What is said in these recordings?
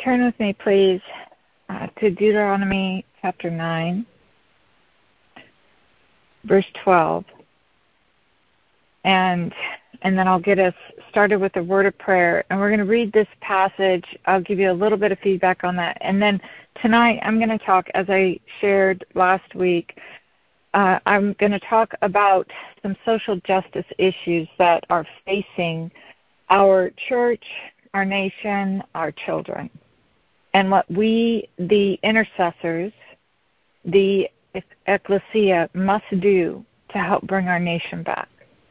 turn with me, please, to Deuteronomy chapter 9, verse 12. And then I'll get us started with a word of prayer. And we're going to read this passage. I'll give you a little bit of feedback on that. And then tonight I'm going to talk, as I shared last week, I'm going to talk about some social justice issues that are facing our church, our nation, our children, and what we, the intercessors, the ecclesia, must do to help bring our nation back.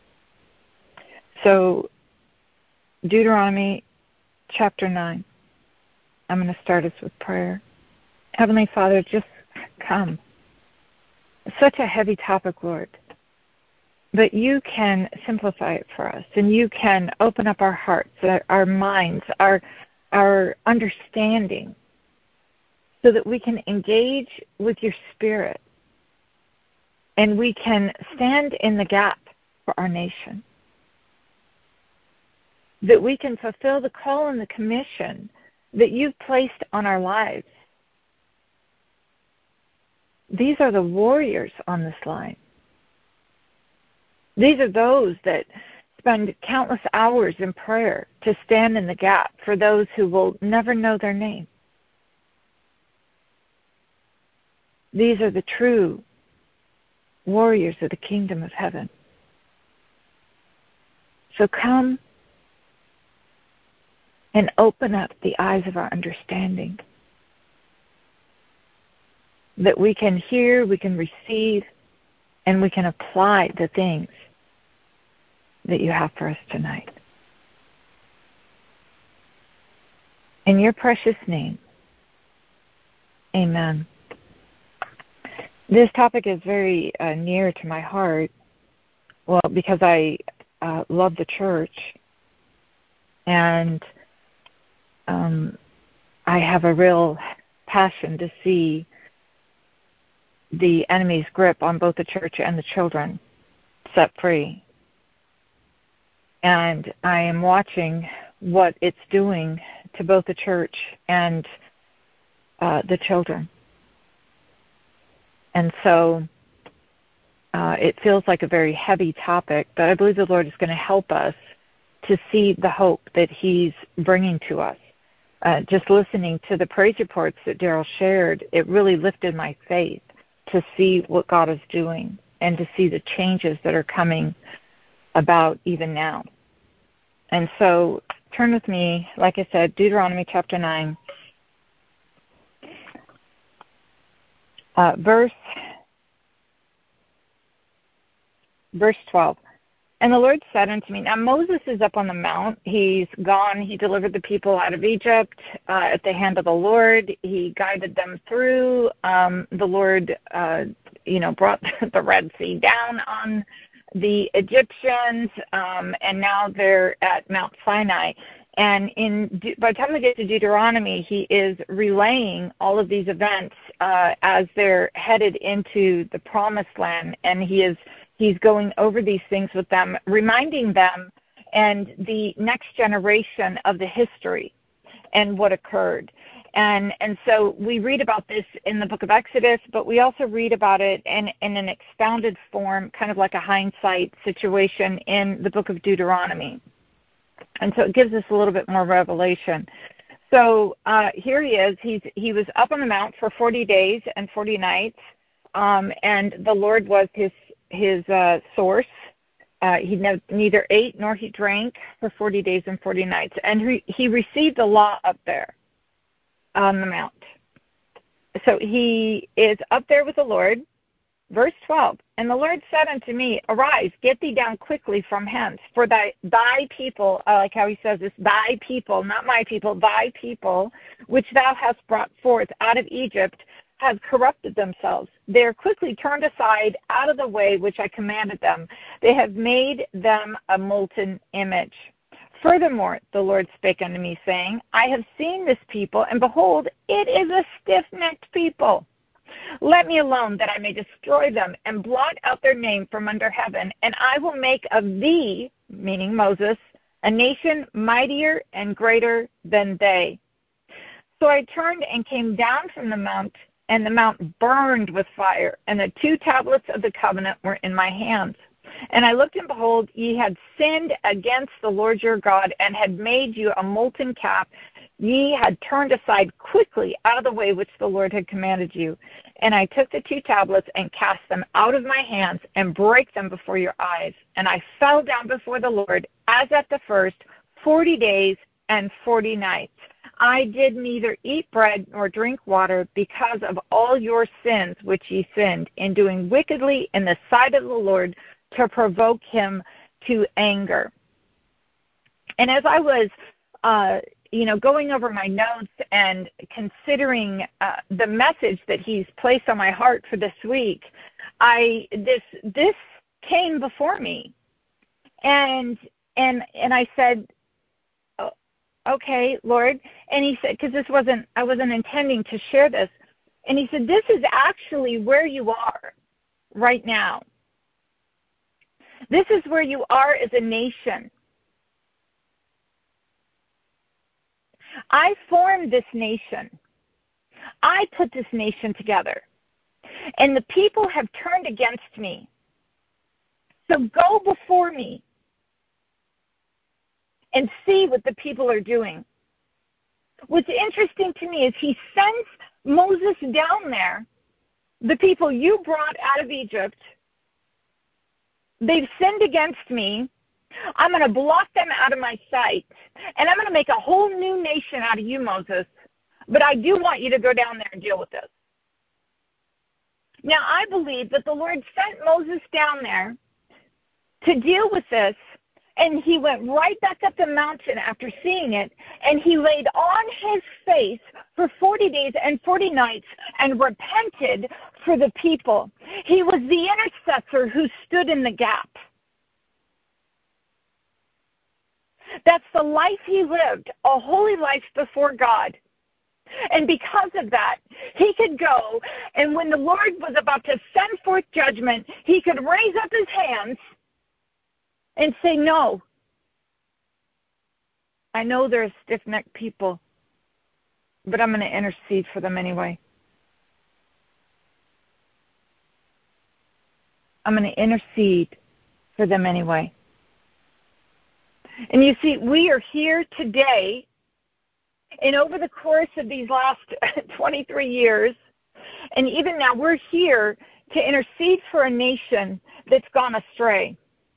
So, Deuteronomy chapter 9. I'm going to start us with prayer. Heavenly Father, just come. It's such a heavy topic, Lord. But you can simplify it for us, and you can open up our hearts, our minds, our understanding, so that we can engage with your Spirit, and we can stand in the gap for our nation, that we can fulfill the call and the commission that you've placed on our lives. These are the warriors on this line. These are those that spend countless hours in prayer to stand in the gap for those who will never know their name. These are the true warriors of the kingdom of heaven. So come and open up the eyes of our understanding, that we can hear, we can receive, and we can apply the things that you have for us tonight. In your precious name, amen. This topic is very near to my heart, well, because I love the church, and I have a real passion to see the enemy's grip on both the church and the children set free. And I am watching what it's doing to both the church and the children. And so it feels like a very heavy topic, but I believe the Lord is going to help us to see the hope that he's bringing to us. Just listening to the praise reports that Daryl shared, it really lifted my faith to see what God is doing and to see the changes that are coming about even now. And so turn with me, like I said, Deuteronomy chapter 9, verse 12. And the Lord said unto me, now Moses is up on the mount. He's gone. He delivered the people out of Egypt at the hand of the Lord. He guided them through. The Lord, brought the Red Sea down on the Egyptians, and now they're at Mount Sinai. And by the time we get to Deuteronomy, he is relaying all of these events as they're headed into the Promised Land, and He's going over these things with them, reminding them and the next generation of the history and what occurred. And so we read about this in the book of Exodus, but we also read about it in an expounded form, kind of like a hindsight situation in the book of Deuteronomy. And so it gives us a little bit more revelation. So here he is. He was up on the mount for 40 days and 40 nights, and the Lord was his source. He neither ate nor he drank for 40 days and 40 nights. And he received the law up there on the mount. So he is up there with the Lord. Verse 12, and the Lord said unto me, arise, get thee down quickly from hence, for thy people, I like how he says this, thy people, not my people, thy people, which thou hast brought forth out of Egypt, have corrupted themselves. They are quickly turned aside out of the way which I commanded them. They have made them a molten image. Furthermore, the Lord spake unto me, saying, I have seen this people, and behold, it is a stiff-necked people. Let me alone, that I may destroy them, and blot out their name from under heaven, and I will make of thee, meaning Moses, a nation mightier and greater than they. So I turned and came down from the mount, and the mount burned with fire, and the 2 tablets of the covenant were in my hands. And I looked, and behold, ye had sinned against the Lord your God, and had made you a molten calf. Ye had turned aside quickly out of the way which the Lord had commanded you. And I took the 2 tablets and cast them out of my hands, and brake them before your eyes. And I fell down before the Lord, as at the first, 40 days and 40 nights. I did neither eat bread nor drink water, because of all your sins which ye sinned, in doing wickedly in the sight of the Lord, to provoke him to anger. And as I was going over my notes and considering the message that he's placed on my heart for this week, this came before me, and I said, "Okay, Lord," and he said, because I wasn't intending to share this, and he said, "This is actually where you are right now. This is where you are as a nation. I formed this nation. I put this nation together. And the people have turned against me. So go before me and see what the people are doing." What's interesting to me is he sends Moses down there, the people you brought out of Egypt. They've sinned against me. I'm going to block them out of my sight, and I'm going to make a whole new nation out of you, Moses. But I do want you to go down there and deal with this. Now, I believe that the Lord sent Moses down there to deal with this, and he went right back up the mountain after seeing it, and he laid on his face for 40 days and 40 nights and repented for the people. He was the intercessor who stood in the gap. That's the life he lived, a holy life before God. And because of that, he could go, and when the Lord was about to send forth judgment, he could raise up his hands and say, "No, I know they're stiff-necked people, but I'm going to intercede for them anyway. I'm going to intercede for them anyway." And you see, we are here today, and over the course of these last 23 years, and even now, we're here to intercede for a nation that's gone astray.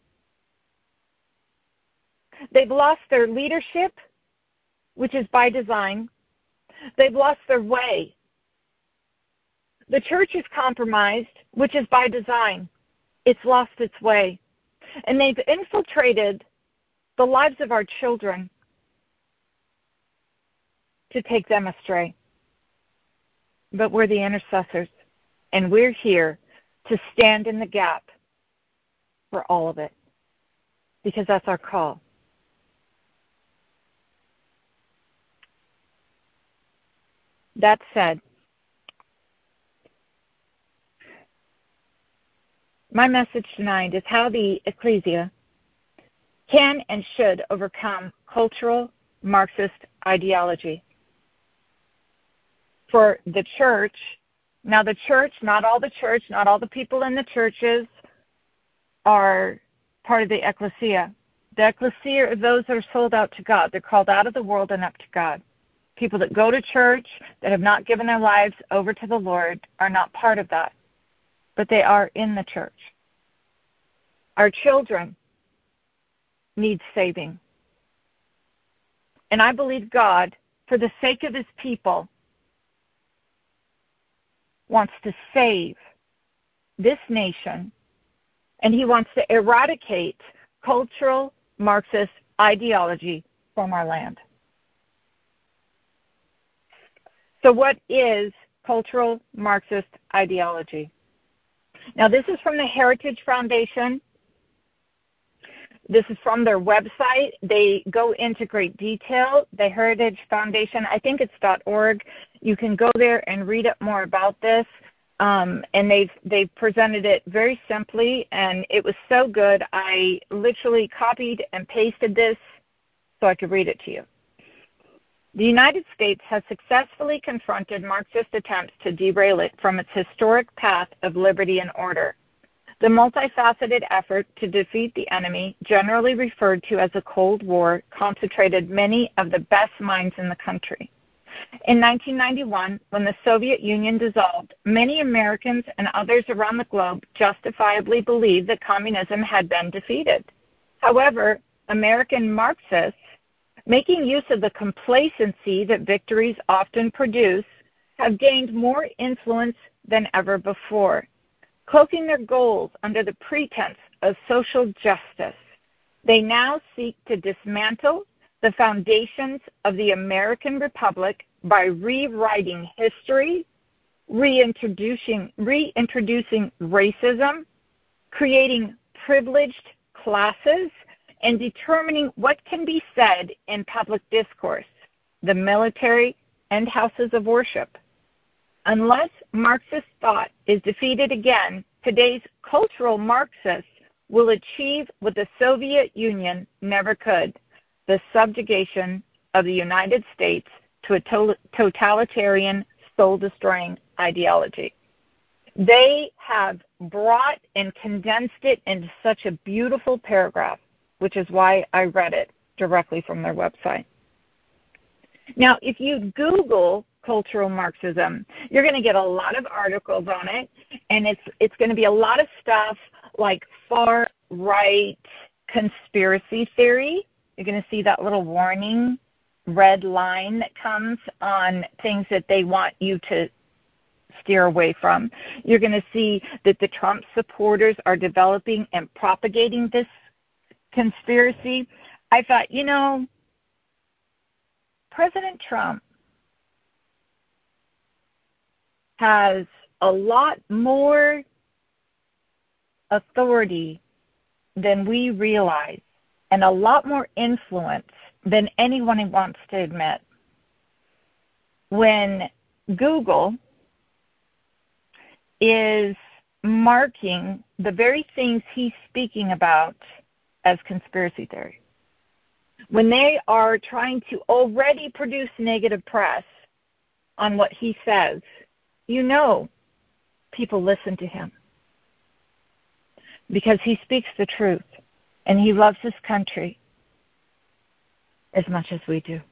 They've lost their leadership, which is by design. They've lost their way. The church is compromised, which is by design. It's lost its way. And they've infiltrated the lives of our children to take them astray. But we're the intercessors, and we're here to stand in the gap for all of it, because that's our call. That said, my message tonight is how the ecclesia can and should overcome cultural Marxist ideology. For the church, now the church, not all the people in the churches are part of the ecclesia. The ecclesia are those that are sold out to God. They're called out of the world and up to God. People that go to church, that have not given their lives over to the Lord, are not part of that, but they are in the church. Our children need saving. And I believe God, for the sake of his people, wants to save this nation, and he wants to eradicate cultural Marxist ideology from our land. So what is cultural Marxist ideology? Now, this is from the Heritage Foundation. This is from their website. They go into great detail. The Heritage Foundation, I think it's .org. You can go there and read up more about this. And they've presented it very simply, and it was so good. I literally copied and pasted this so I could read it to you. The United States has successfully confronted Marxist attempts to derail it from its historic path of liberty and order. The multifaceted effort to defeat the enemy, generally referred to as the Cold War, concentrated many of the best minds in the country. In 1991, when the Soviet Union dissolved, many Americans and others around the globe justifiably believed that communism had been defeated. However, American Marxists, making use of the complacency that victories often produce, have gained more influence than ever before. Cloaking their goals under the pretense of social justice, they now seek to dismantle the foundations of the American Republic by rewriting history, reintroducing racism, creating privileged classes, and determining what can be said in public discourse, the military, and houses of worship. Unless Marxist thought is defeated again, today's cultural Marxists will achieve what the Soviet Union never could, the subjugation of the United States to a totalitarian, soul-destroying ideology. They have brought and condensed it into such a beautiful paragraph, which is why I read it directly from their website. Now, if you Google cultural Marxism, you're going to get a lot of articles on it, and it's going to be a lot of stuff like far-right conspiracy theory. You're going to see that little warning red line that comes on things that they want you to steer away from. You're going to see that the Trump supporters are developing and propagating this conspiracy. I thought, President Trump has a lot more authority than we realize and a lot more influence than anyone wants to admit. When Google is marking the very things he's speaking about as conspiracy theory, when they are trying to already produce negative press on what he says, people listen to him because he speaks the truth and he loves his country as much as we do.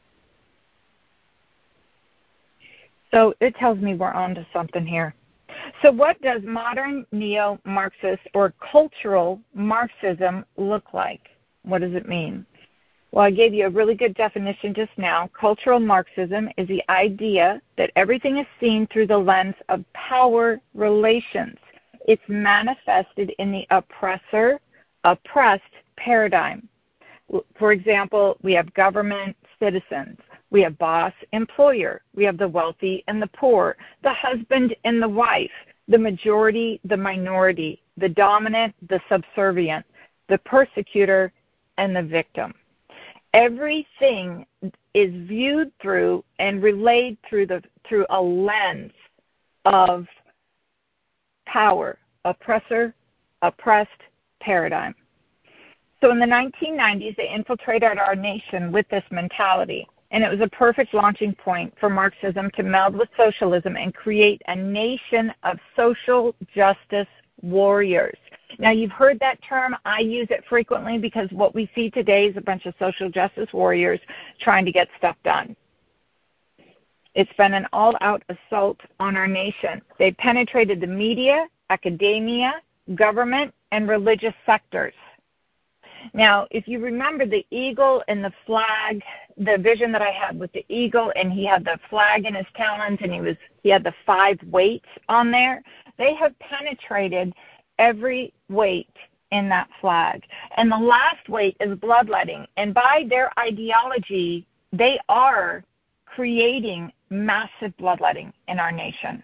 So it tells me we're on to something here. So what does modern neo-Marxist or cultural Marxism look like? What does it mean? Well, I gave you a really good definition just now. Cultural Marxism is the idea that everything is seen through the lens of power relations. It's manifested in the oppressor-oppressed paradigm. For example, we have government, citizens. We have boss, employer. We have the wealthy and the poor, the husband and the wife, the majority, the minority, the dominant, the subservient, the persecutor, and the victim. Everything is viewed through and relayed through a lens of power, oppressor, oppressed paradigm. So in the 1990s, they infiltrated our nation with this mentality, and it was a perfect launching point for Marxism to meld with socialism and create a nation of social justice warriors. Now, you've heard that term. I use it frequently because what we see today is a bunch of social justice warriors trying to get stuff done. It's been an all-out assault on our nation. They penetrated the media, academia, government, and religious sectors. Now, if you remember the eagle and the flag, the vision that I had with the eagle, and he had the flag in his talons, and he had the 5 weights on there, they have penetrated every weight in that flag. And the last weight is bloodletting. And by their ideology, they are creating massive bloodletting in our nation.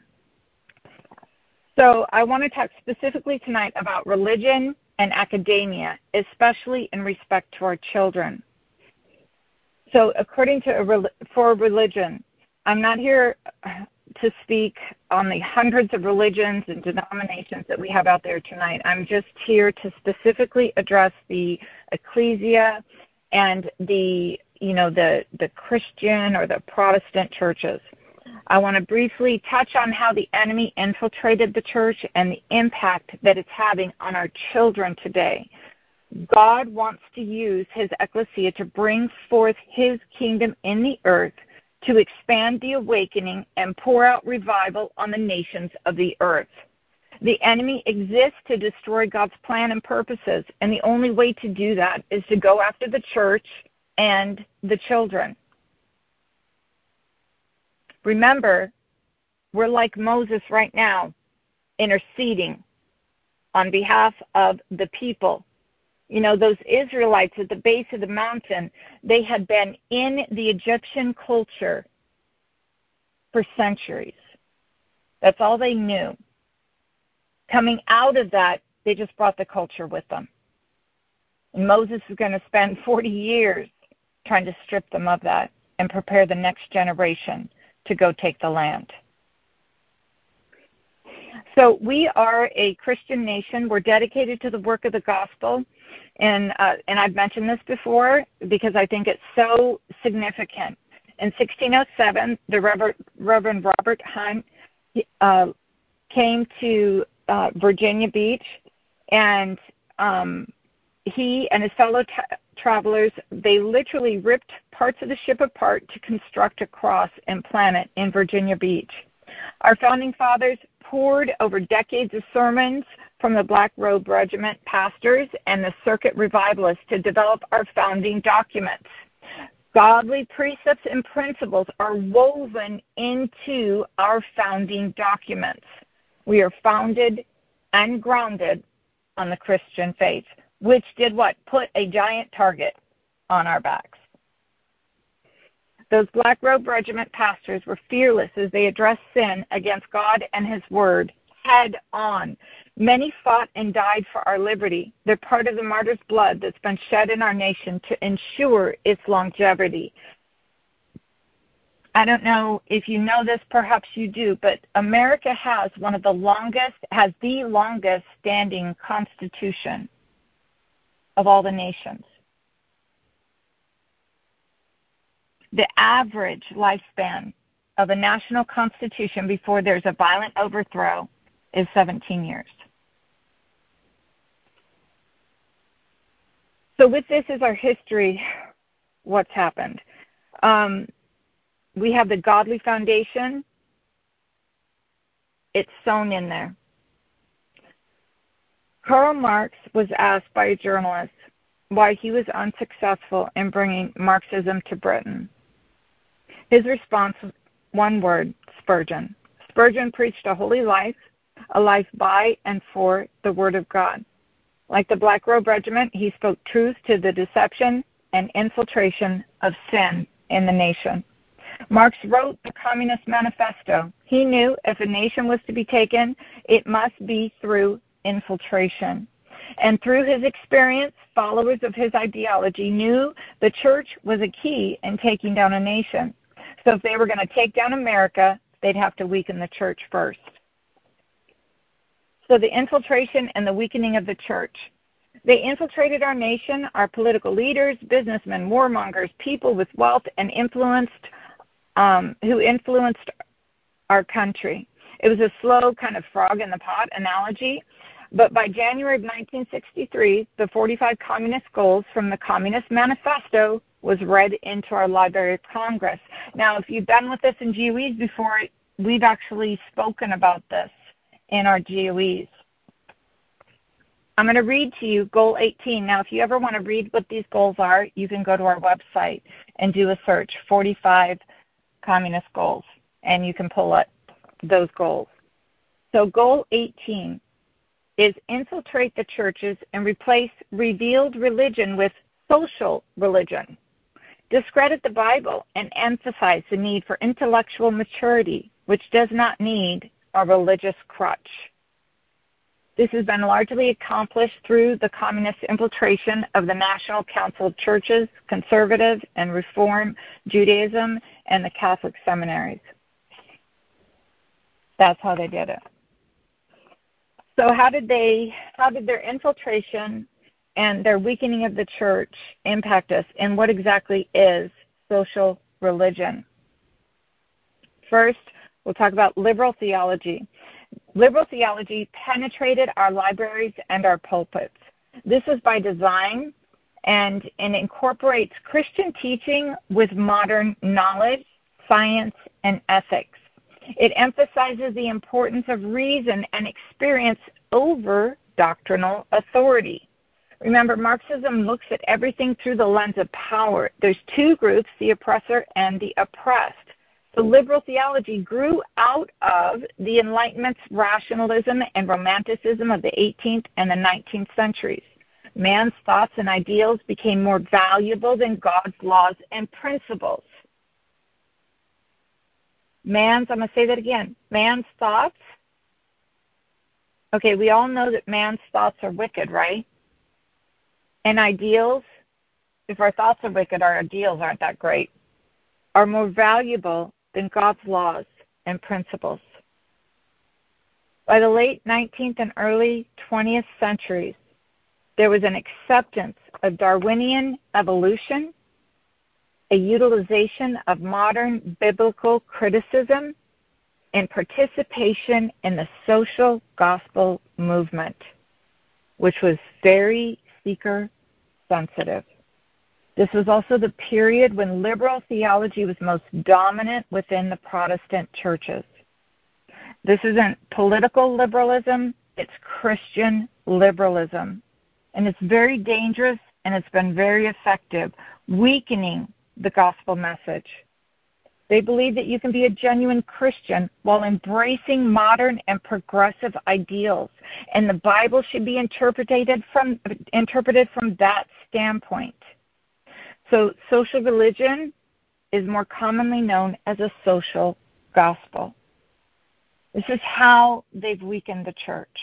So I want to talk specifically tonight about religion and academia, especially in respect to our children. So according to for religion, I'm not here to speak on the hundreds of religions and denominations that we have out there tonight. I'm just here to specifically address the ecclesia and the the Christian or the Protestant churches. I want to briefly touch on how the enemy infiltrated the church and the impact that it's having on our children today. God wants to use his ecclesia to bring forth his kingdom in the earth, to expand the awakening and pour out revival on the nations of the earth. The enemy exists to destroy God's plan and purposes, and the only way to do that is to go after the church and the children. Remember, we're like Moses right now, interceding on behalf of the people. Those Israelites at the base of the mountain, they had been in the Egyptian culture for centuries. That's all they knew. Coming out of that, they just brought the culture with them. And Moses is going to spend 40 years trying to strip them of that and prepare the next generation to go take the land. So we are a Christian nation. We're dedicated to the work of the gospel. And I've mentioned this before because I think it's so significant. In 1607, the Reverend Robert Hunt came to Virginia Beach, and he and his fellow travelers, they literally ripped parts of the ship apart to construct a cross and plant it in Virginia Beach. Our founding fathers poured over decades of sermons from the Black Robe Regiment pastors and the circuit revivalists to develop our founding documents. Godly precepts and principles are woven into our founding documents. We are founded and grounded on the Christian faith, which did what? Put a giant target on our backs. Those Black Robe Regiment pastors were fearless as they addressed sin against God and his word head on. Many fought and died for our liberty. They're part of the martyr's blood that's been shed in our nation to ensure its longevity. I don't know if you know this, perhaps you do, but America has the longest standing constitution of all the nations. The average lifespan of a national constitution before there's a violent overthrow is 17 years. So with this as our history, what's happened? We have the godly foundation. It's sewn in there. Karl Marx was asked by a journalist why he was unsuccessful in bringing Marxism to Britain. His response was one word: Spurgeon. Spurgeon preached a holy life, a life by and for the Word of God. Like the Black Robe Regiment, he spoke truth to the deception and infiltration of sin in the nation. Marx wrote the Communist Manifesto. He knew if a nation was to be taken, it must be through infiltration. And through his experience, followers of his ideology knew the church was a key in taking down a nation. So if they were going to take down America, they'd have to weaken the church first. So the infiltration and the weakening of the church. They infiltrated our nation, our political leaders, businessmen, warmongers, people with wealth and who influenced our country. It was a slow kind of frog in the pot analogy. But by January of 1963, the 45 communist goals from the Communist Manifesto was read into our Library of Congress. Now, if you've been with us in GOEs before, we've actually spoken about this in our GOEs. I'm going to read to you Goal 18. Now, if you ever want to read what these goals are, you can go to our website and do a search, 45 communist goals, and you can pull up those goals. So Goal 18 is infiltrate the churches and replace revealed religion with social religion. Discredit the Bible and emphasize the need for intellectual maturity, which does not need a religious crutch. This has been largely accomplished through the communist infiltration of the National Council of Churches, Conservative and Reform Judaism, and the Catholic seminaries. That's how they did it. So how did their infiltration and their weakening of the church impact us, and what exactly is social religion? First, we'll talk about liberal theology. Liberal theology penetrated our libraries and our pulpits. This is by design, and incorporates Christian teaching with modern knowledge, science, and ethics. It emphasizes the importance of reason and experience over doctrinal authority. Remember, Marxism looks at everything through the lens of power. There's two groups, the oppressor and the oppressed. The liberal theology grew out of the Enlightenment's rationalism and romanticism of the 18th and the 19th centuries. Man's thoughts and ideals became more valuable than God's laws and principles. I'm going to say that again. Man's thoughts. Okay, we all know that man's thoughts are wicked, right? And ideals, if our thoughts are wicked, our ideals aren't that great, are more valuable than God's laws and principles. By the late 19th and early 20th centuries, there was an acceptance of Darwinian evolution, a utilization of modern biblical criticism, and participation in the social gospel movement, which was very seeker-sensitive. This was also the period when liberal theology was most dominant within the Protestant churches. This isn't political liberalism, it's Christian liberalism. And it's very dangerous, and it's been very effective, weakening the gospel message. They believe that you can be a genuine Christian while embracing modern and progressive ideals, and the Bible should be interpreted from that standpoint. So social religion is more commonly known as a social gospel. This is how they've weakened the church.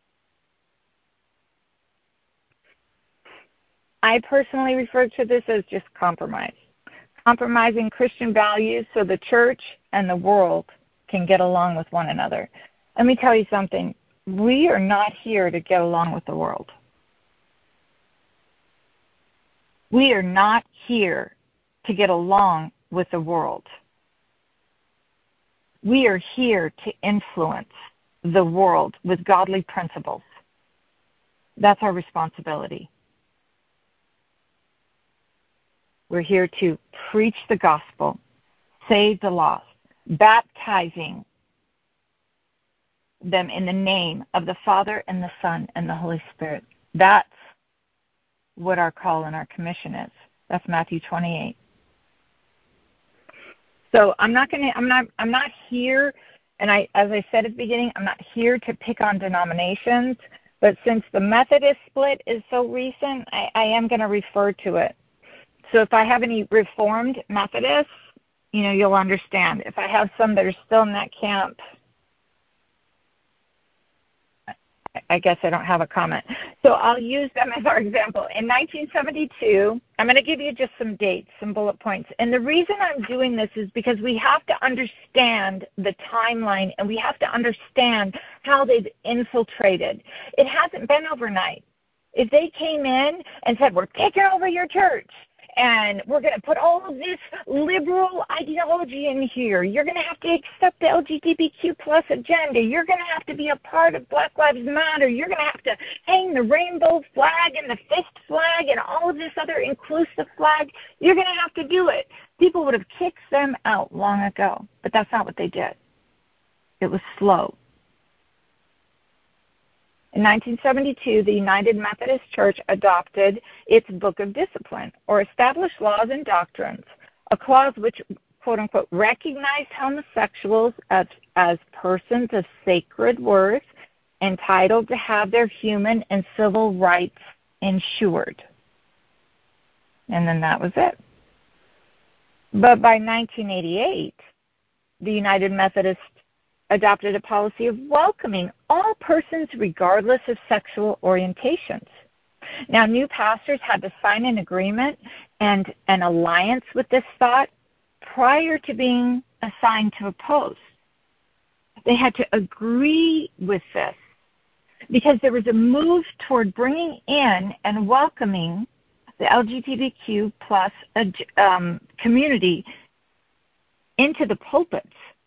I personally refer to this as just compromise. Compromising Christian values so the church and the world can get along with one another. Let me tell you something. We are not here to get along with the world. We are not here to get along with the world. We are here to influence the world with godly principles. That's our responsibility. We're here to preach the gospel, save the lost, baptizing them in the name of the Father and the Son and the Holy Spirit. That's what our call and our commission is. That's Matthew 28. So I'm not here, and as I said at the beginning, I'm not here to pick on denominations, but since the Methodist split is so recent, I am going to refer to it. So if I have any Reformed Methodists, you'll understand. If I have some that are still in that camp, I guess I don't have a comment. So I'll use them as our example. In 1972, I'm going to give you just some dates, some bullet points. And the reason I'm doing this is because we have to understand the timeline, and we have to understand how they've infiltrated. It hasn't been overnight. If they came in and said, we're taking over your church, and we're going to put all of this liberal ideology in here. You're going to have to accept the LGBTQ plus agenda. You're going to have to be a part of Black Lives Matter. You're going to have to hang the rainbow flag and the fist flag and all of this other inclusive flag. You're going to have to do it. People would have kicked them out long ago, but that's not what they did. It was slow. In 1972, the United Methodist Church adopted its Book of Discipline, or established laws and doctrines, a clause which, quote-unquote, recognized homosexuals as persons of sacred worth, entitled to have their human and civil rights ensured. And then that was it. But by 1988, the United Methodist adopted a policy of welcoming all persons regardless of sexual orientations. Now, new pastors had to sign an agreement and an alliance with this thought prior to being assigned to a post. They had to agree with this. because there was a move toward bringing in and welcoming the LGBTQ plus community into the pulpits.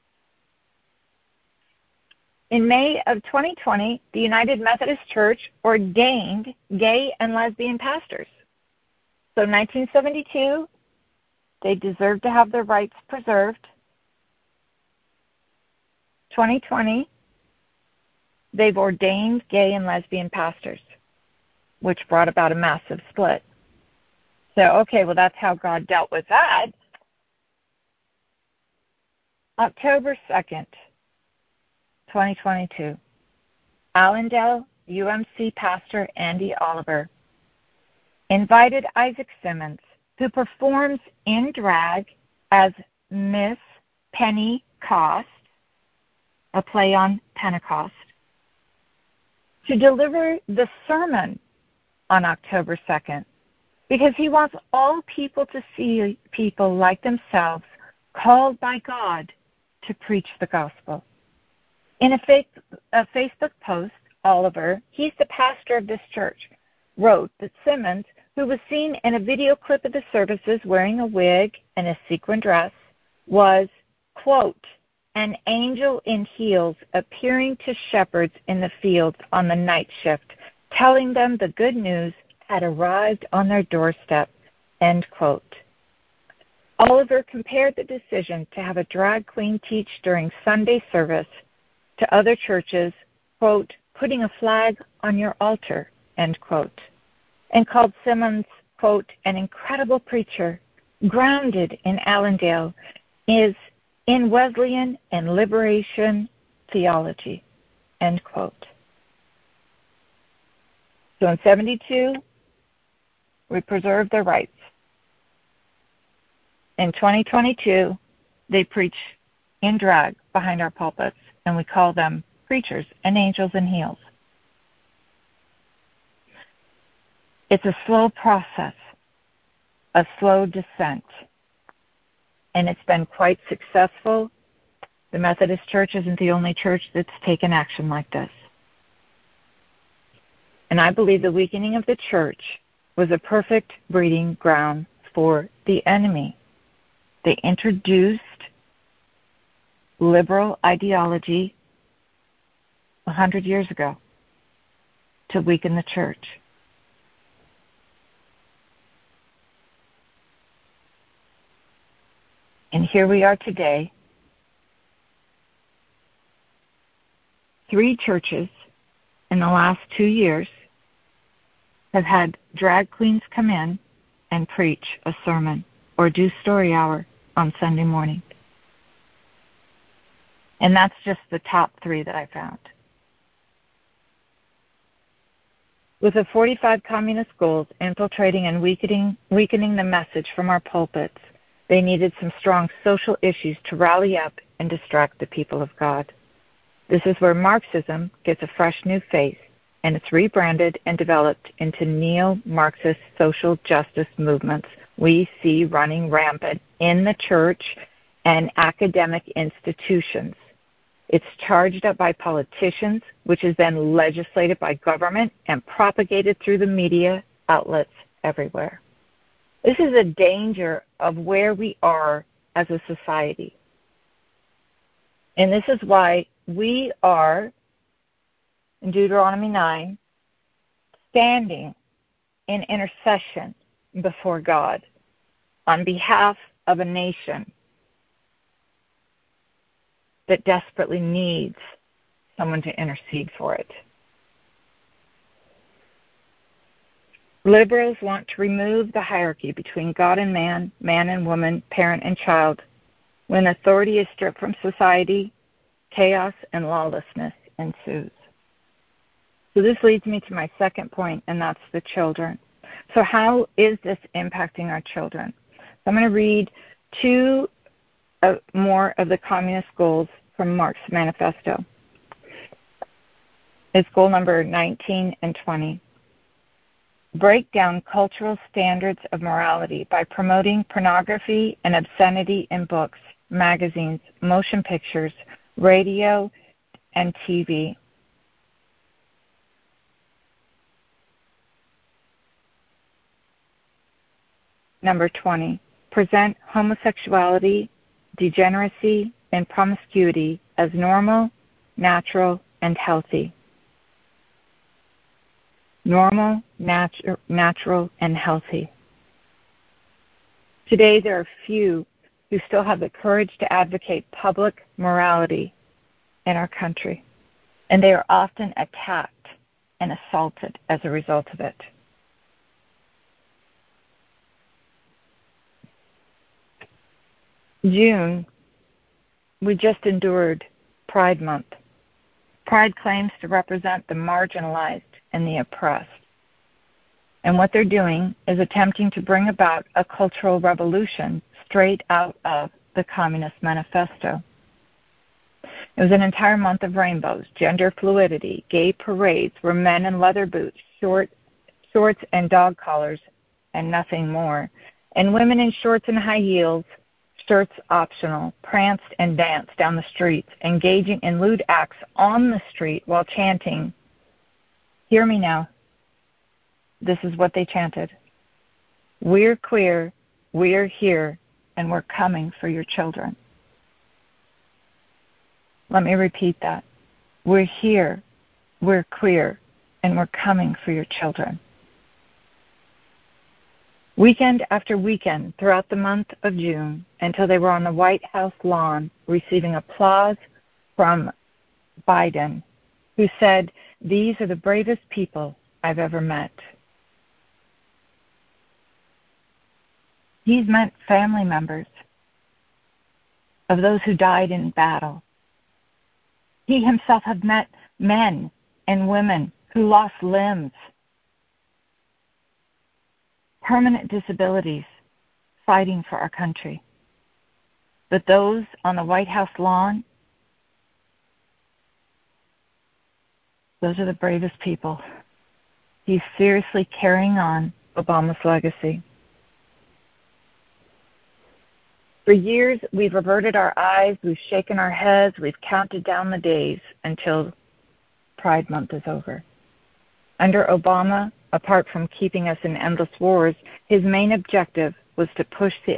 In May of 2020, the United Methodist Church ordained gay and lesbian pastors. So 1972, they deserved to have their rights preserved. 2020, they've ordained gay and lesbian pastors, which brought about a massive split. So, okay, well, that's how God dealt with that. October 2nd, 2022, Allendale UMC pastor Andy Oliver invited Isaac Simmons, who performs in drag as Miss Penny Cost, a play on Pentecost, to deliver the sermon on October 2nd, because he wants all people to see people like themselves called by God to preach the gospel. In a Facebook post, Oliver, he's the pastor of this church, wrote that Simmons, who was seen in a video clip of the services wearing a wig and a sequin dress, was, quote, an angel in heels appearing to shepherds in the fields on the night shift, telling them the good news had arrived on their doorstep, end quote. Oliver compared the decision to have a drag queen teach during Sunday service to other churches, quote, putting a flag on your altar, end quote, and called Simmons, quote, an incredible preacher, grounded in Allendale, is in Wesleyan and liberation theology, end quote. So in 72, we preserved their rights. In 2022, they preach in drag behind our pulpits, and we call them preachers and angels in heels. It's a slow process, a slow descent, and it's been quite successful. The Methodist Church isn't the only church that's taken action like this. And I believe the weakening of the church was a perfect breeding ground for the enemy. They introduced liberal ideology 100 years ago to weaken the church. And here we are today. 3 churches in the last 2 years have had drag queens come in and preach a sermon or do story hour on Sunday morning. And that's just the top 3 that I found. With the 45 communist schools infiltrating and weakening the message from our pulpits, they needed some strong social issues to rally up and distract the people of God. This is where Marxism gets a fresh new face, and it's rebranded and developed into neo-Marxist social justice movements we see running rampant in the church and academic institutions. It's charged up by politicians, which is then legislated by government and propagated through the media outlets everywhere. This is a danger of where we are as a society. And this is why we are, in Deuteronomy 9, standing in intercession before God on behalf of a nation that desperately needs someone to intercede for it. Liberals want to remove the hierarchy between God and man, man and woman, parent and child. When authority is stripped from society, chaos and lawlessness ensues. So this leads me to my second point, and that's the children. So how is this impacting our children? So I'm going to read 2 more of the communist goals from Marx's manifesto. It's goal number 19 and 20. Break down cultural standards of morality by promoting pornography and obscenity in books, magazines, motion pictures, radio, and TV. Number 20, present homosexuality, degeneracy, and promiscuity as normal, natural, and healthy. Normal, natural, and healthy. Today, there are few who still have the courage to advocate public morality in our country, and they are often attacked and assaulted as a result of it. June, we just endured Pride Month. Pride claims to represent the marginalized and the oppressed. And what they're doing is attempting to bring about a cultural revolution straight out of the Communist Manifesto. It was an entire month of rainbows, gender fluidity, gay parades where men in leather boots, shorts and dog collars, and nothing more, and women in shorts and high heels, shirts optional, pranced and danced down the streets, engaging in lewd acts on the street while chanting, "Hear me now." This is what they chanted. "We're queer, we're here, and we're coming for your children." Let me repeat that. We're here, we're queer, and we're coming for your children. Weekend after weekend throughout the month of June until they were on the White House lawn receiving applause from Biden, who said, "These are the bravest people I've ever met." He's met family members of those who died in battle. He himself had met men and women who lost limbs, permanent disabilities, fighting for our country. But those on the White House lawn, those are the bravest people. He's seriously carrying on Obama's legacy. For years, we've averted our eyes, we've shaken our heads, we've counted down the days until Pride Month is over. Under Obama, apart from keeping us in endless wars, his main objective was to push the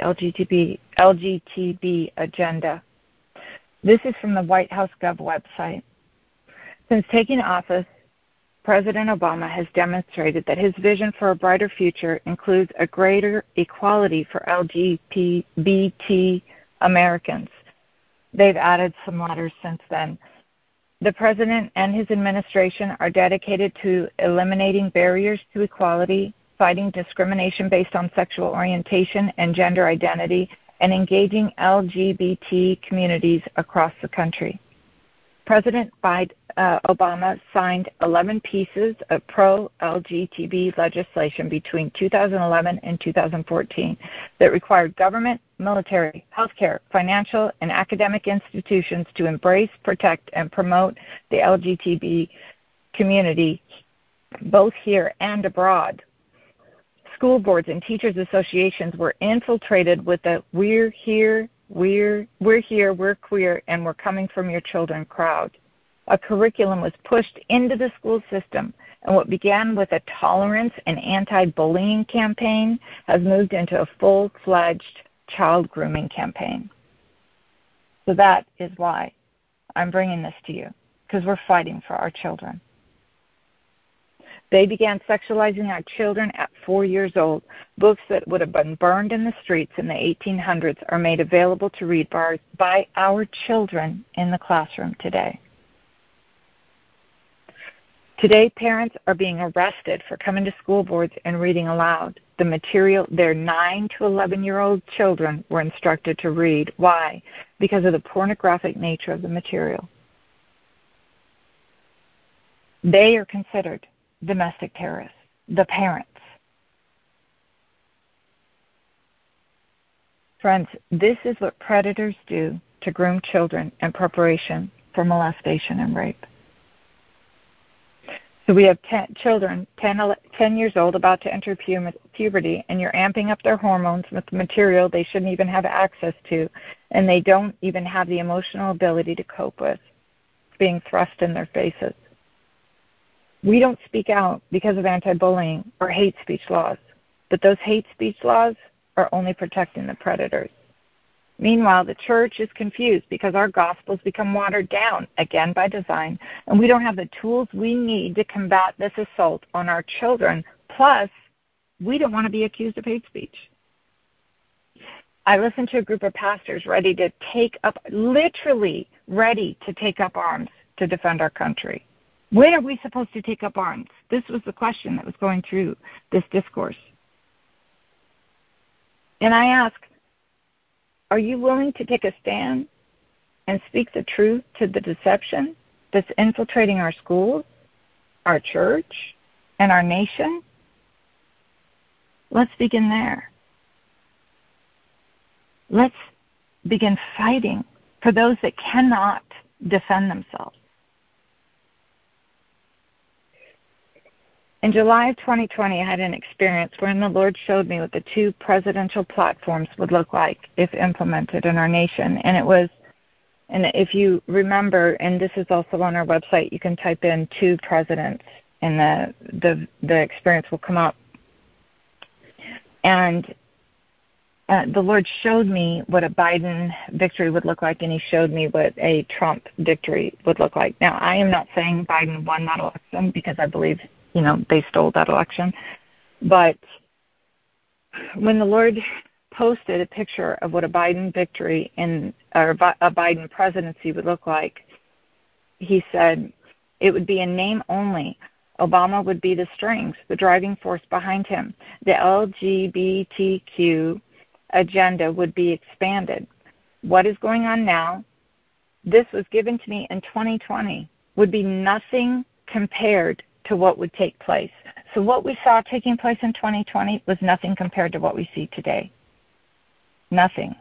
LGTB agenda. This is from the White House Gov website. Since taking office, President Obama has demonstrated that his vision for a brighter future includes a greater equality for LGBT Americans. They've added some letters since then. The President and his administration are dedicated to eliminating barriers to equality, fighting discrimination based on sexual orientation and gender identity, and engaging LGBT communities across the country. President Obama signed 11 pieces of pro-LGTB legislation between 2011 and 2014 that required government, military, healthcare, financial, and academic institutions to embrace, protect, and promote the LGTB community, both here and abroad. School boards and teachers associations were infiltrated with the "We're here, we're queer, and we're coming from your children" crowd. A curriculum was pushed into the school system, and what began with a tolerance and anti-bullying campaign has moved into a full-fledged child grooming campaign. So that is why I'm bringing this to you, because we're fighting for our children. They began sexualizing our children at 4 years old. Books that would have been burned in the streets in the 1800s are made available to read by our children in the classroom today. Today, parents are being arrested for coming to school boards and reading aloud the material their 9 to 11-year-old children were instructed to read. Why? Because of the pornographic nature of the material. They are considered domestic terrorists, the parents. Friends, this is what predators do to groom children in preparation for molestation and rape. So we have children 10 years old about to enter puberty, and you're amping up their hormones with material they shouldn't even have access to, and they don't even have the emotional ability to cope with. It's being thrust in their faces. We don't speak out because of anti-bullying or hate speech laws, but those hate speech laws are only protecting the predators. Meanwhile, the church is confused because our gospels become watered down, again by design, and we don't have the tools we need to combat this assault on our children. Plus, we don't want to be accused of hate speech. I listened to a group of pastors ready to take up, literally ready to take up arms to defend our country. When are we supposed to take up arms? This was the question that was going through this discourse. And I ask, are you willing to take a stand and speak the truth to the deception that's infiltrating our schools, our church, and our nation? Let's begin there. Let's begin fighting for those that cannot defend themselves. In July of 2020, I had an experience wherein the Lord showed me what the 2 presidential platforms would look like if implemented in our nation. And it was, and if you remember, and this is also on our website, you can type in 2 presidents and the experience will come up. And the Lord showed me what a Biden victory would look like, and he showed me what a Trump victory would look like. Now, I am not saying Biden won that election because I believe they stole that election. But when the Lord posted a picture of what a Biden victory or a Biden presidency would look like, he said it would be in name only. Obama would be the strings, the driving force behind him. The LGBTQ agenda would be expanded. What is going on now, this was given to me in 2020, would be nothing compared to what would take place. So what we saw taking place in 2020 was nothing compared to what we see today. Nothing.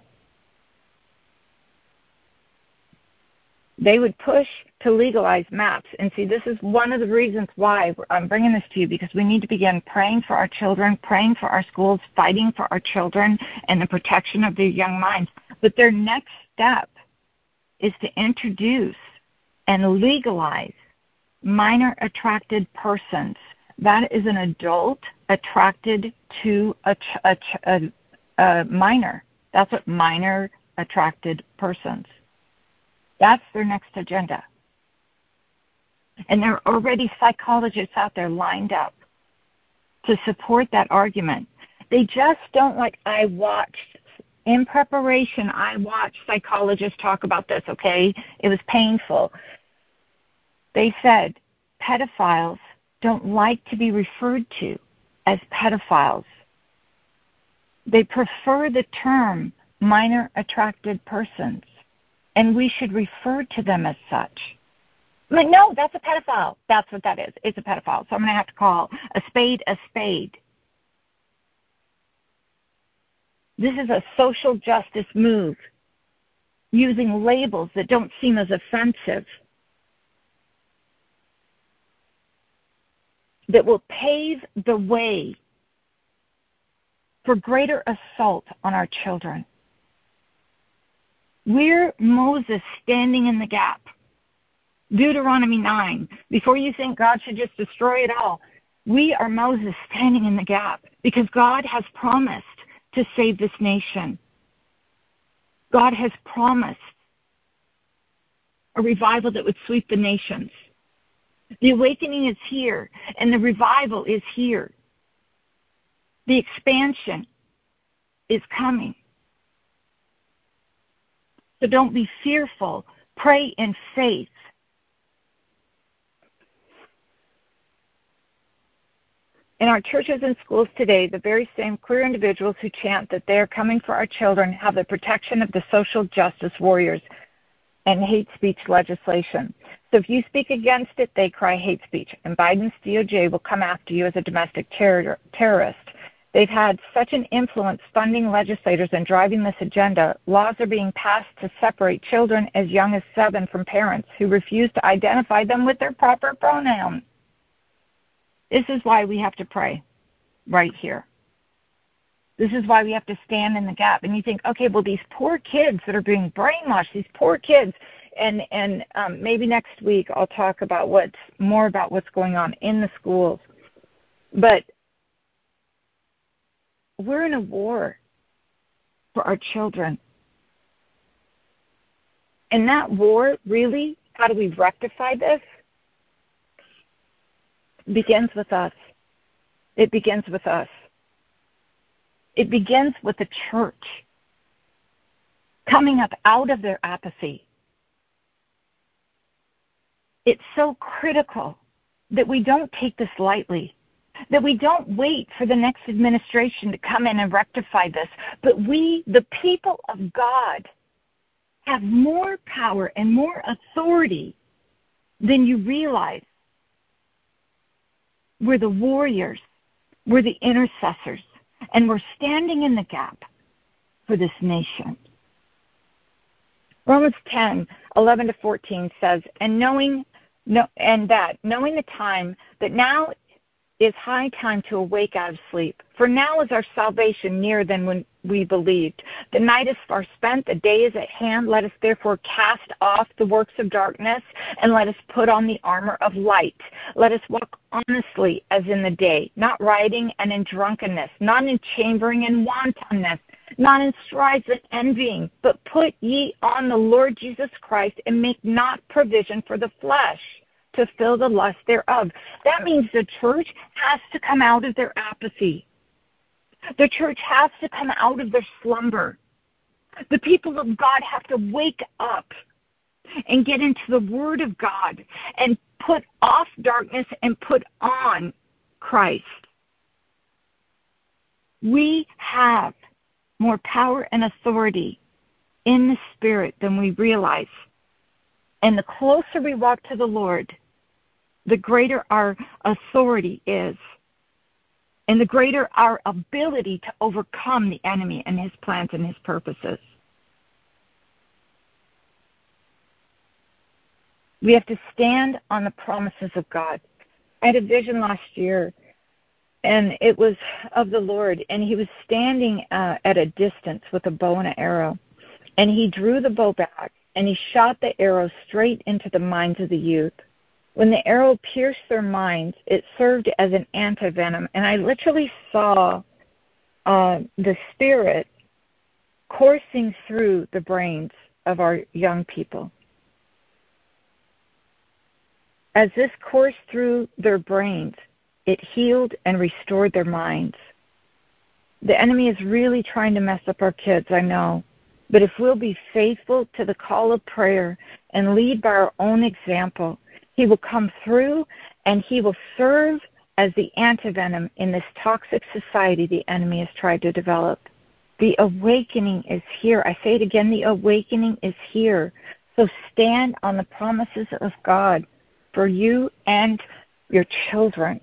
They would push to legalize MAPS. And see, this is one of the reasons why I'm bringing this to you, because we need to begin praying for our children, praying for our schools, fighting for our children and the protection of their young minds. But their next step is to introduce and legalize minor attracted persons. That is an adult attracted to a minor. That's what minor attracted persons. That's their next agenda. And there are already psychologists out there lined up to support that argument. They just don't in preparation, I watched psychologists talk about this, okay? It was painful. They said pedophiles don't like to be referred to as pedophiles. They prefer the term minor attracted persons, and we should refer to them as such. I'm like, no, that's a pedophile. That's what that is. It's a pedophile. So I'm going to have to call a spade a spade. This is a social justice move, using labels that don't seem as offensive, that will pave the way for greater assault on our children. We're Moses standing in the gap. Deuteronomy 9. Before you think God should just destroy it all, we are Moses standing in the gap because God has promised to save this nation. God has promised a revival that would sweep the nations. The awakening is here, and the revival is here. The expansion is coming. So don't be fearful. Pray in faith. In our churches and schools today, the very same queer individuals who chant that they are coming for our children have the protection of the social justice warriors and hate speech legislation. So if you speak against it, they cry hate speech, and Biden's DOJ will come after you as a domestic terrorist. They've had such an influence funding legislators and driving this agenda. Laws are being passed to separate children as young as 7 from parents who refuse to identify them with their proper pronoun. This is why we have to pray right here. This is why we have to stand in the gap. And you think, okay, well, these poor kids that are being brainwashed, these poor kids, and maybe next week I'll talk about what's going on in the schools. But we're in a war. for our children. And that war, really, how do we rectify this? It begins with us. It begins with us. It begins with the church coming up out of their apathy. It's so critical that we don't take this lightly, that we don't wait for the next administration to come in and rectify this, but we, the people of God, have more power and more authority than you realize. We're the warriors, we're the intercessors, and we're standing in the gap for this nation. Romans 10:11-14 says, knowing the time, that now is high time to awake out of sleep. For now is our salvation nearer than when we believed. The night is far spent, the day is at hand. Let us therefore cast off the works of darkness, and let us put on the armor of light. Let us walk honestly as in the day, not rioting and in drunkenness, not in chambering and wantonness, not in strife and envying, but put ye on the Lord Jesus Christ, and make not provision for the flesh to fill the lust thereof. That means the church has to come out of their apathy. The church has to come out of their slumber. The people of God have to wake up and get into the Word of God and put off darkness and put on Christ. We have more power and authority in the Spirit than we realize. And the closer we walk to the Lord, the greater our authority is, and the greater our ability to overcome the enemy and his plans and his purposes. We have to stand on the promises of God. I had a vision last year, and it was of the Lord, and he was standing at a distance with a bow and an arrow, and he drew the bow back, and he shot the arrow straight into the minds of the youth. When the arrow pierced their minds, it served as an antivenom, and I literally saw the Spirit coursing through the brains of our young people. As this coursed through their brains, it healed and restored their minds. The enemy is really trying to mess up our kids, I know. But if we'll be faithful to the call of prayer and lead by our own example, he will come through and he will serve as the antivenom in this toxic society the enemy has tried to develop. The awakening is here. I say it again, the awakening is here. So stand on the promises of God for you and your children.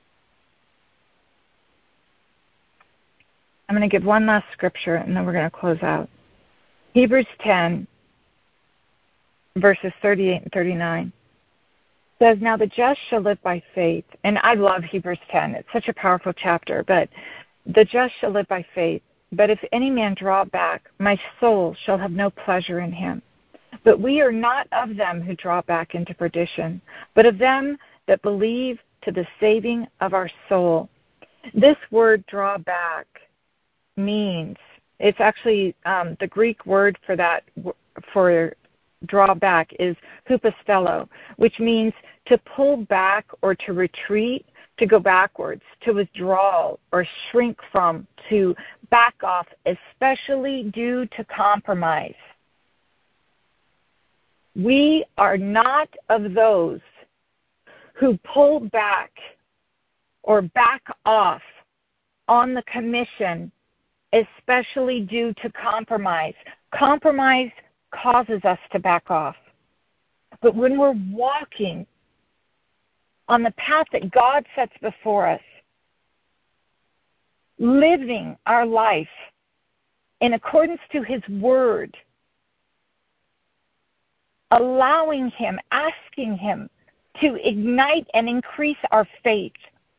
I'm going to give one last scripture and then we're going to close out. Hebrews 10, verses 38 and 39. Says, now the just shall live by faith. And I love Hebrews 10. It's such a powerful chapter. But the just shall live by faith. But if any man draw back, my soul shall have no pleasure in him. But we are not of them who draw back into perdition, but of them that believe to the saving of our soul. This word draw back means, it's actually the Greek word for that, for draw back is hupostello, which means to pull back or to retreat, to go backwards, to withdraw or shrink from, to back off, especially due to compromise. We are not of those who pull back or back off on the commission, especially due to compromise. Compromise causes us to back off. But when we're walking on the path that God sets before us, living our life in accordance to his word, allowing him, asking him to ignite and increase our faith,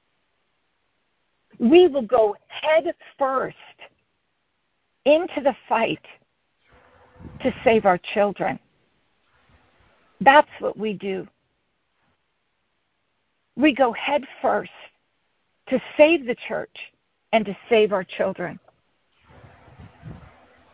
we will go head first into the fight to save our children. That's what we do. We go head first to save the church and to save our children.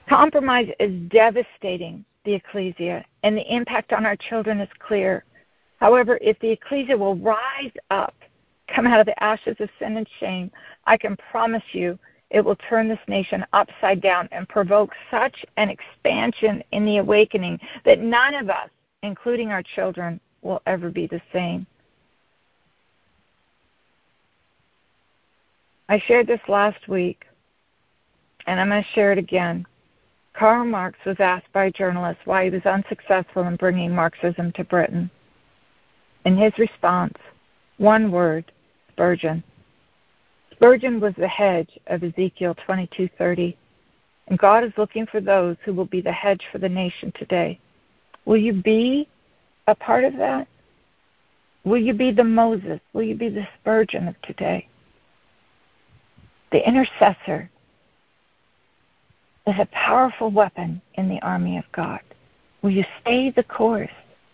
Compromise is devastating the ecclesia, and the impact on our children is clear. However, if the ecclesia will rise up, come out of the ashes of sin and shame, I can promise you it will turn this nation upside down and provoke such an expansion in the awakening that none of us, including our children, will ever be the same. I shared this last week, and I'm going to share it again. Karl Marx was asked by a journalist why he was unsuccessful in bringing Marxism to Britain. In his response, one word, Spurgeon. Spurgeon was the hedge of Ezekiel 22:30, and God is looking for those who will be the hedge for the nation today. Will you be a part of that? Will you be the Moses? Will you be the Spurgeon of today? The intercessor is a powerful weapon in the army of God. Will you stay the course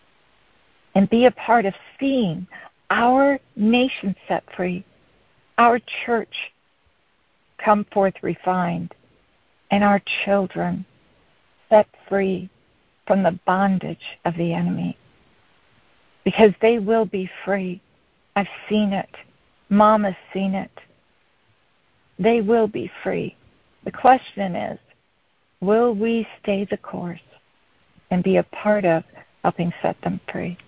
and be a part of seeing our nation set free, our church come forth refined, and our children set free from the bondage of the enemy? Because they will be free. I've seen it. Mom has seen it. They will be free. The question is, will we stay the course and be a part of helping set them free?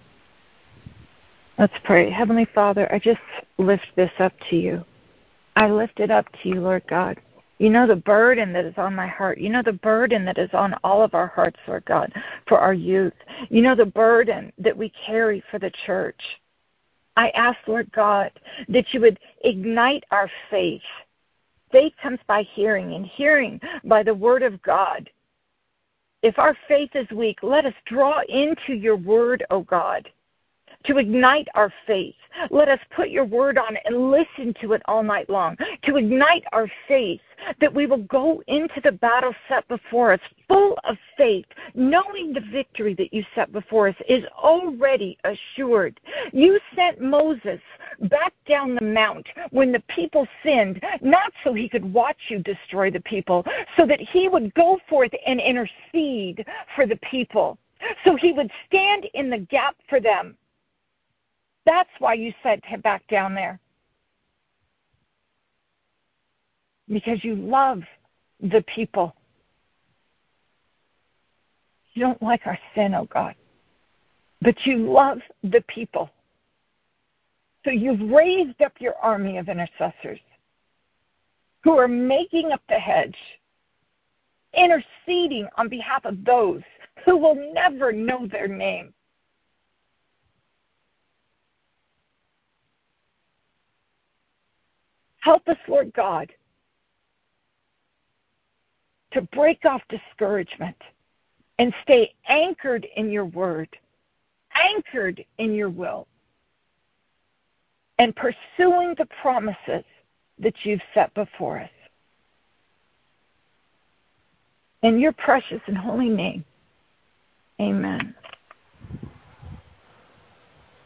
Let's pray. Heavenly Father, I just lift this up to you. I lift it up to you, Lord God. You know the burden that is on my heart. You know the burden that is on all of our hearts, Lord God, for our youth. You know the burden that we carry for the church. I ask, Lord God, that you would ignite our faith. Faith comes by hearing, and hearing by the word of God. If our faith is weak, let us draw into your word, O God, to ignite our faith. Let us put your word on it and listen to it all night long, to ignite our faith, that we will go into the battle set before us full of faith, knowing the victory that you set before us is already assured. You sent Moses back down the mount when the people sinned, not so he could watch you destroy the people, so that he would go forth and intercede for the people, so he would stand in the gap for them. That's why you sent him back down there. Because you love the people. You don't like our sin, oh God. But you love the people. So you've raised up your army of intercessors who are making up the hedge, interceding on behalf of those who will never know their name. Help us, Lord God, to break off discouragement and stay anchored in your word, anchored in your will, and pursuing the promises that you've set before us. In your precious and holy name, amen.